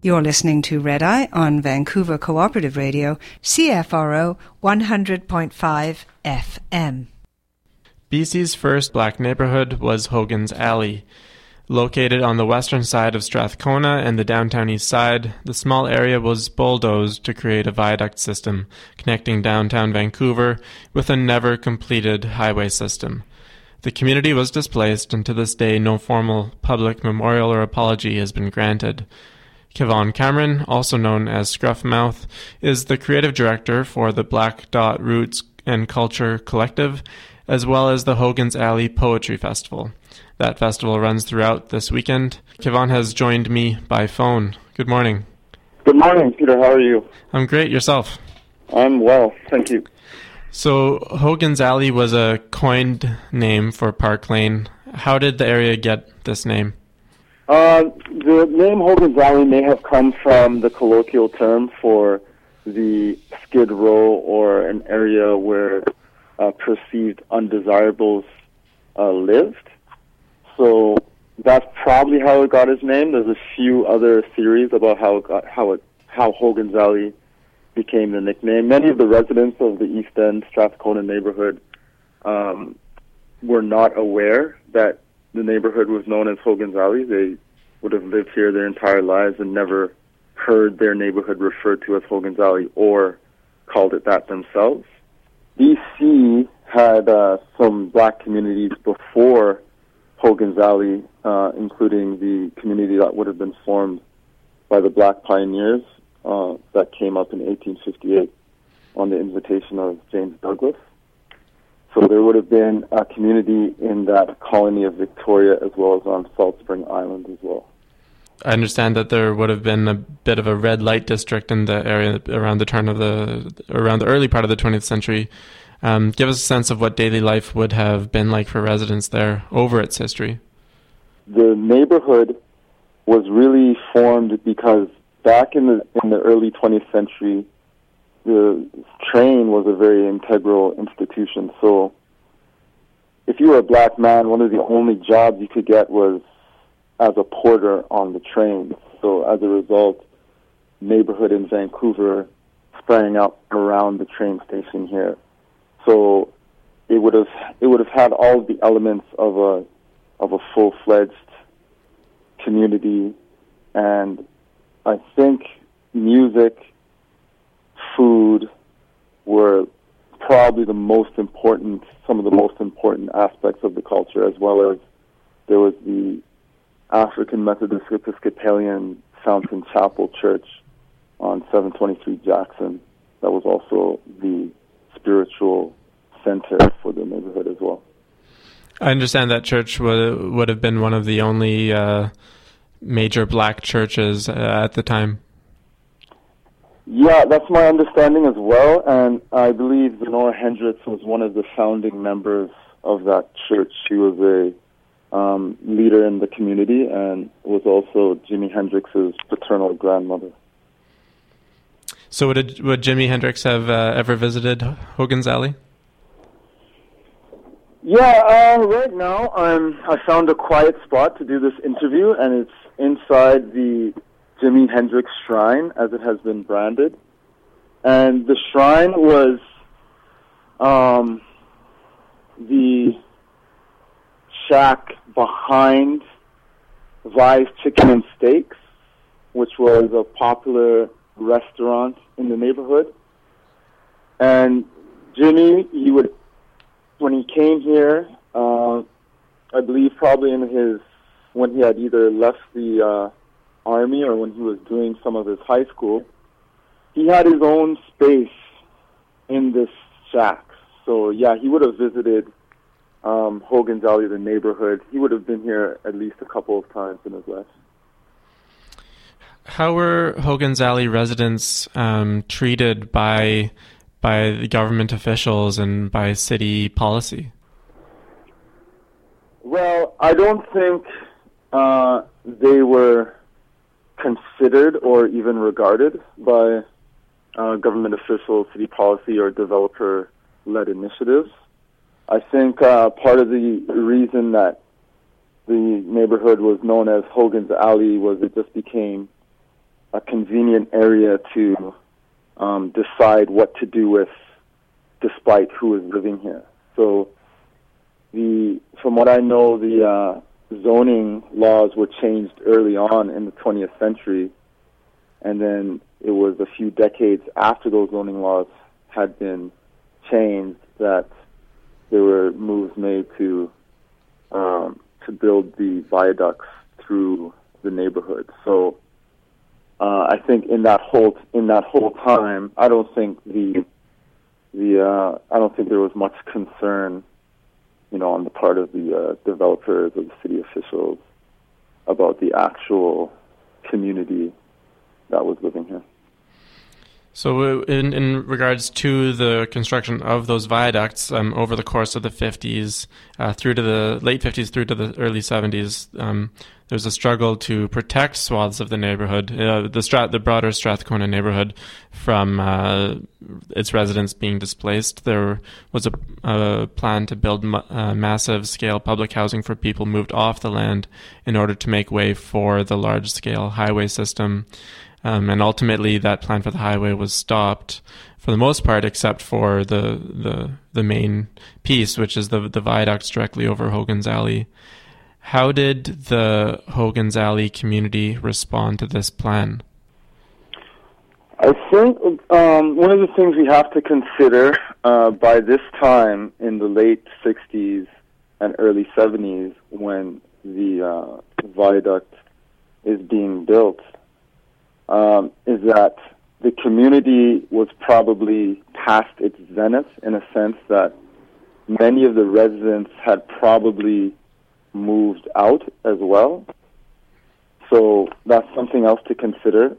You're listening to Red Eye on Vancouver Cooperative Radio, CFRO 100.5 FM. BC's first black neighborhood was Hogan's Alley. Located on the western side of Strathcona and the downtown east side, the small area was bulldozed to create a viaduct system connecting downtown Vancouver with a never-completed highway system. The community was displaced, and to this day no formal public memorial or apology has been granted. Kevon Cameron, also known as Scruffmouth, is the creative director for the Black Dot Roots and Culture Collective, as well as the Hogan's Alley Poetry Festival. That festival runs throughout this weekend. Kevon has joined me by phone. Good morning. Good morning, Peter. How are you? I'm great. Yourself? I'm well, thank you. So Hogan's Alley was a coined name for Park Lane. How did the area get this name? The name Hogan's Alley may have come from the colloquial term for the skid row or an area where perceived undesirables lived. So that's probably how it got its name. There's a few other theories about how Hogan's Alley became the nickname. Many of the residents of the East End Strathcona neighborhood were not aware that the neighborhood was known as Hogan's Alley. They would have lived here their entire lives and never heard their neighborhood referred to as Hogan's Alley or called it that themselves. BC had some black communities before Hogan's Alley, including the community that would have been formed by the black pioneers that came up in 1858 on the invitation of James Douglas. So there would have been a community in that colony of Victoria as well as on Salt Spring Island as well. I understand that there would have been a bit of a red light district in the area around the early part of the 20th century. Give us a sense of what daily life would have been like for residents there over its history. The neighborhood was really formed because back in the early 20th century, the train was a very integral institution. So if you were a black man, one of the only jobs you could get was as a porter on the train. So as a result, neighborhood in Vancouver sprang up around the train station here. So it would have had all of the elements of a full-fledged community, and I think music, food were probably some of the most important aspects of the culture, as well as there was the African Methodist Episcopalian Fountain Chapel Church on 723 Jackson. That was also the spiritual center for the neighborhood as well. I understand that church would have been one of the only major black churches at the time. Yeah, that's my understanding as well, and I believe Zenora Hendricks was one of the founding members of that church. She was a leader in the community and was also Jimi Hendrix's paternal grandmother. So would Jimi Hendrix have ever visited Hogan's Alley? Yeah, right now I found a quiet spot to do this interview, and it's inside the Jimi Hendrix Shrine, as it has been branded. And the shrine was the shack behind Vi's Chicken and Steaks, which was a popular restaurant in the neighborhood. And Jimmy, when he came here, I believe probably when he had either left the army or when he was doing some of his high school, he had his own space in this shack. So yeah, he would have visited Hogan's Alley, the neighborhood. He would have been here at least a couple of times in his life. How were Hogan's Alley residents treated by the government officials and by city policy? Well, I don't think they were considered or even regarded by government officials, city policy, or developer-led initiatives. I think part of the reason that the neighborhood was known as Hogan's Alley was it just became a convenient area to decide what to do with, despite who is living here. So, from what I know, the zoning laws were changed early on in the 20th century, and then it was a few decades after those zoning laws had been changed that there were moves made to build the viaducts through the neighborhood. So I think in that whole time, I don't think there was much concern, on the part of the developers or the city officials about the actual community that was living here. So in regards to the construction of those viaducts over the course of the 50s, through to the late 50s through to the early 70s, there's a struggle to protect swaths of the neighborhood, the broader Strathcona neighborhood, from its residents being displaced. There was a plan to build massive-scale public housing for people moved off the land in order to make way for the large-scale highway system. And ultimately, that plan for the highway was stopped for the most part, except for the main piece, which is the viaducts directly over Hogan's Alley. How did the Hogan's Alley community respond to this plan? I think one of the things we have to consider by this time in the late 60s and early 70s, when the viaduct is being built, is that the community was probably past its zenith, in a sense that many of the residents had probably moved out as well. So that's something else to consider.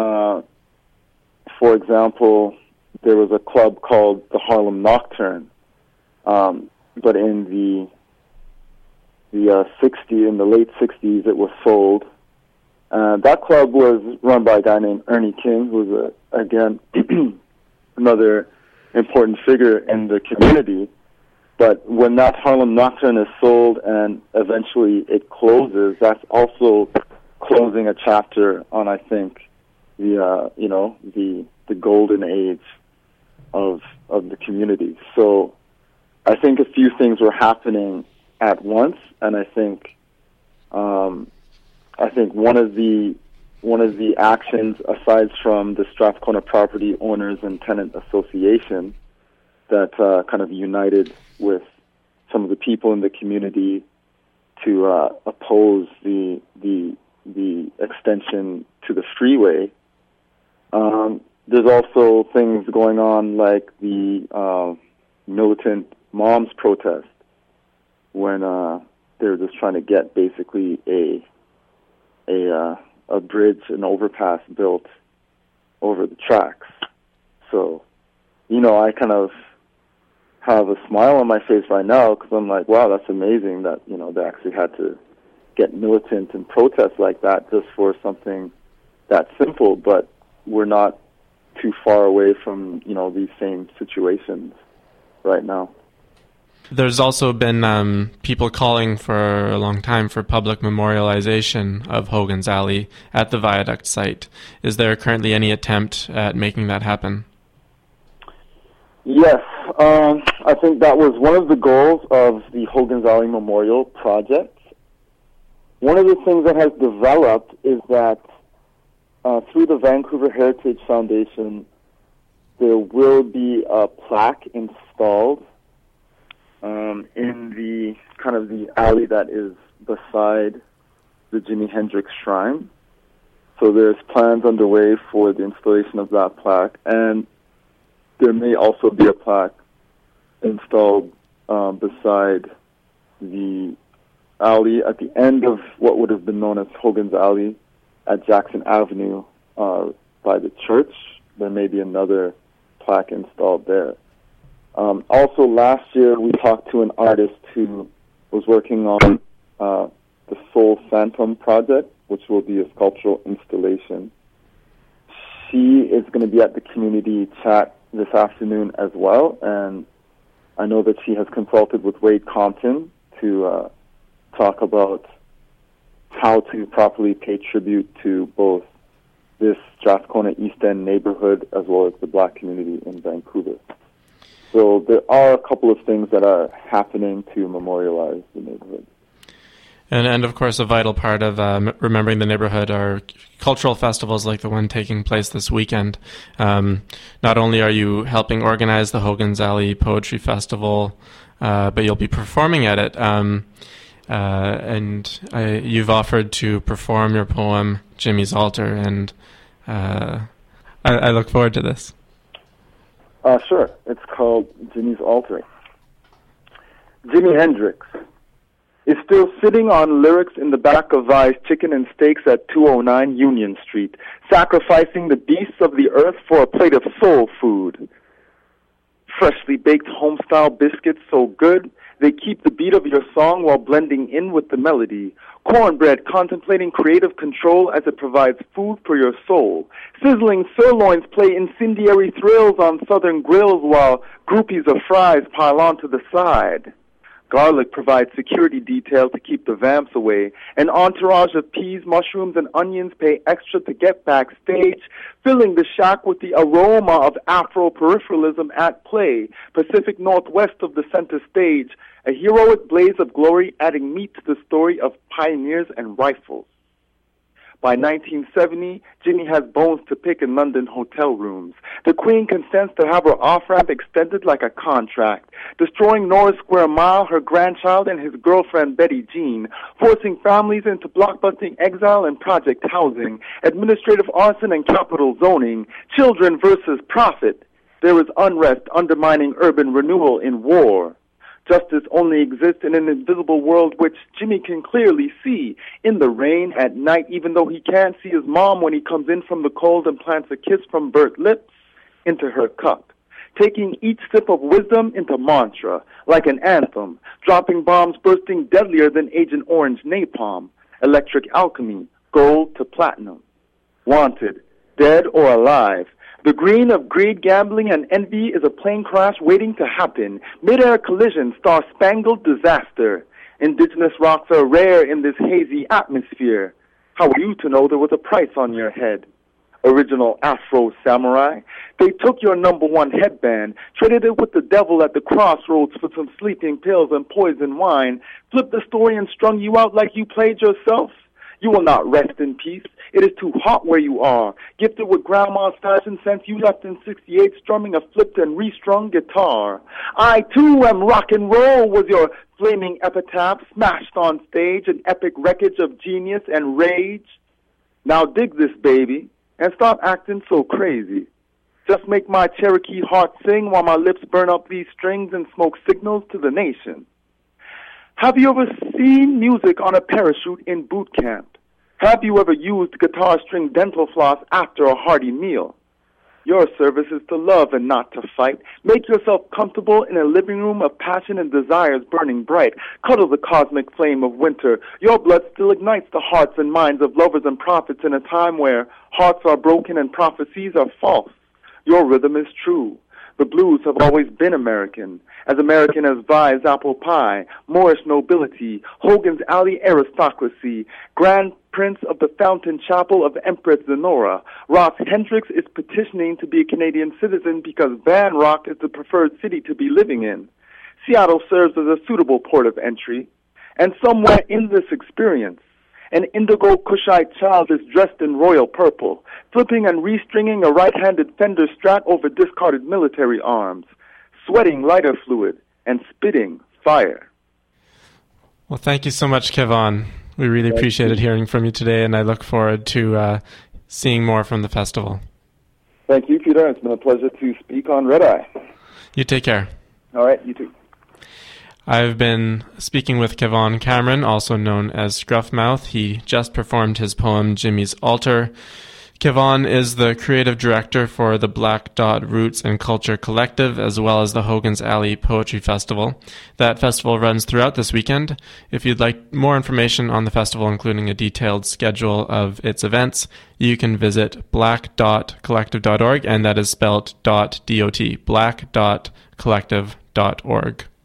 For example, there was a club called the Harlem Nocturne, but in the late 60s, it was sold. That club was run by a guy named Ernie King, who was, again, another important figure in the community. But when that Harlem Nocturne is sold and eventually it closes, that's also closing a chapter on, I think, the golden age of the community. So I think a few things were happening at once, and I think one of the actions, aside from the Strathcona Property Owners and Tenant Association, that kind of united with some of the people in the community to oppose the extension to the freeway. There's also things going on like the militant moms protest, when they're just trying to get basically a bridge, an overpass built over the tracks. So, I kind of have a smile on my face right now, because I'm like, wow, that's amazing that, they actually had to get militant and protest like that just for something that simple. But we're not too far away from, these same situations right now. There's also been people calling for a long time for public memorialization of Hogan's Alley at the viaduct site. Is there currently any attempt at making that happen? Yes. I think that was one of the goals of the Hogan's Alley Memorial Project. One of the things that has developed is that through the Vancouver Heritage Foundation, there will be a plaque installed in the kind of the alley that is beside the Jimi Hendrix Shrine. So there's plans underway for the installation of that plaque, and there may also be a plaque installed beside the alley at the end of what would have been known as Hogan's Alley at Jackson Avenue by the church. There may be another plaque installed there. Also, last year we talked to an artist who was working on the Soul Phantom project, which will be a sculptural installation. She is going to be at the community chat this afternoon as well, and I know that she has consulted with Wade Compton to talk about how to properly pay tribute to both this Strathcona East End neighborhood as well as the Black community in Vancouver. So there are a couple of things that are happening to memorialize the neighborhood. And of course, a vital part of remembering the neighborhood are cultural festivals like the one taking place this weekend. Not only are you helping organize the Hogan's Alley Poetry Festival, but you'll be performing at it. And you've offered to perform your poem, Jimmy's Altar, and I look forward to this. Sure. It's called Jimmy's Altar. Jimi Hendrix is still sitting on lyrics in the back of Vi's Chicken and Steaks at 209 Union Street, sacrificing the beasts of the earth for a plate of soul food. Freshly baked home-style biscuits so good, they keep the beat of your song while blending in with the melody. Cornbread contemplating creative control as it provides food for your soul. Sizzling sirloins play incendiary thrills on southern grills while groupies of fries pile onto the side. Garlic provides security detail to keep the vamps away. An entourage of peas, mushrooms, and onions pay extra to get backstage, filling the shack with the aroma of Afro-peripheralism at play. Pacific Northwest of the center stage, a heroic blaze of glory adding meat to the story of pioneers and rifles. By 1970, Jimmy has bones to pick in London hotel rooms. The Queen consents to have her off-ramp extended like a contract, destroying Norris Square Mile, her grandchild, and his girlfriend Betty Jean, forcing families into blockbusting exile and project housing, administrative arson and capital zoning, children versus profit. There is unrest undermining urban renewal in war. Justice only exists in an invisible world which Jimmy can clearly see. In the rain, at night, even though he can't see his mom when he comes in from the cold and plants a kiss from burnt lips into her cup. Taking each sip of wisdom into mantra, like an anthem, dropping bombs bursting deadlier than Agent Orange napalm. Electric alchemy, gold to platinum. Wanted, dead or alive. The green of greed, gambling, and envy is a plane crash waiting to happen. Mid-air collision, star-spangled disaster. Indigenous rocks are rare in this hazy atmosphere. How are you to know there was a price on your head? Original Afro samurai. They took your number one headband, traded it with the devil at the crossroads for some sleeping pills and poison wine, flipped the story and strung you out like you played yourself. You will not rest in peace. It is too hot where you are. Gifted with grandma's fashion sense, you left in 68 strumming a flipped and restrung guitar. I, too, am rock and roll was your flaming epitaph, smashed on stage, an epic wreckage of genius and rage. Now dig this, baby, and stop acting so crazy. Just make my Cherokee heart sing while my lips burn up these strings and smoke signals to the nation. Have you ever seen music on a parachute in boot camp? Have you ever used guitar string dental floss after a hearty meal? Your service is to love and not to fight. Make yourself comfortable in a living room of passion and desires burning bright. Cuddle the cosmic flame of winter. Your blood still ignites the hearts and minds of lovers and prophets in a time where hearts are broken and prophecies are false. Your rhythm is true. The blues have always been American as Vi's apple pie, Moorish nobility, Hogan's Alley aristocracy, Grand Prince of the Fountain Chapel of Empress Zenora. Ross Hendricks is petitioning to be a Canadian citizen because Van Rock is the preferred city to be living in. Seattle serves as a suitable port of entry. And somewhere in this experience, an indigo Kushite child is dressed in royal purple, flipping and restringing a right-handed Fender Strat over discarded military arms, sweating lighter fluid, and spitting fire. Well, thank you so much, Kevon. We really appreciated hearing from you today, and I look forward to seeing more from the festival. Thank you, Peter. It's been a pleasure to speak on Red Eye. You take care. All right, you too. I've been speaking with Kevon Cameron, also known as Scruffmouth. He just performed his poem, Jimmy's Altar. Kevon is the creative director for the Black Dot Roots and Culture Collective, as well as the Hogan's Alley Poetry Festival. That festival runs throughout this weekend. If you'd like more information on the festival, including a detailed schedule of its events, you can visit black.collective.org, and that is spelled .dot, black.collective.org.